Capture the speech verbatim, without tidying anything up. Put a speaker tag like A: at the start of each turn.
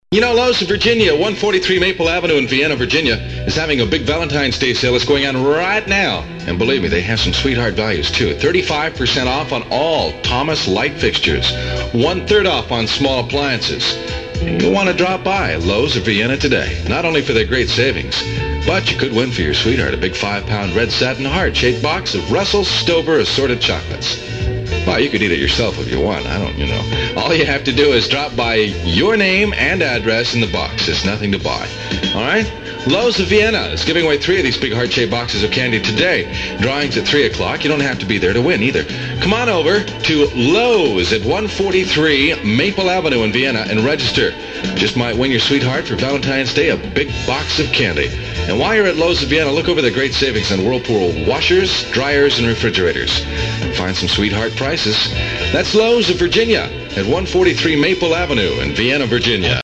A: You know, Lowe's of Virginia, one forty-three Maple Avenue in Vienna, Virginia, is having a big Valentine's Day sale that's going on right now. And believe me, they have some sweetheart values, too. thirty-five percent off on all Thomas light fixtures. One-third off on small appliances. And you'll want to drop by Lowe's of Vienna today, not only for their great savings, but you could win for your sweetheart a big five-pound red satin heart-shaped box of Russell's Stover assorted chocolates. Well, you could eat it yourself if you want. I don't, you know. All you have to do is drop by your name and address in the box. It's nothing to buy. All right? Lowe's of Vienna is giving away three of these big heart-shaped boxes of candy today. Drawings at three o'clock. You don't have to be there to win either. Come on over to Lowe's at one forty-three Maple Avenue in Vienna and register. Just might win your sweetheart for Valentine's Day a big box of candy. And while you're at Lowe's of Vienna, look over the great savings on Whirlpool washers, dryers, and refrigerators. And find some sweetheart prices. That's Lowe's of Virginia at one forty-three Maple Avenue in Vienna, Virginia.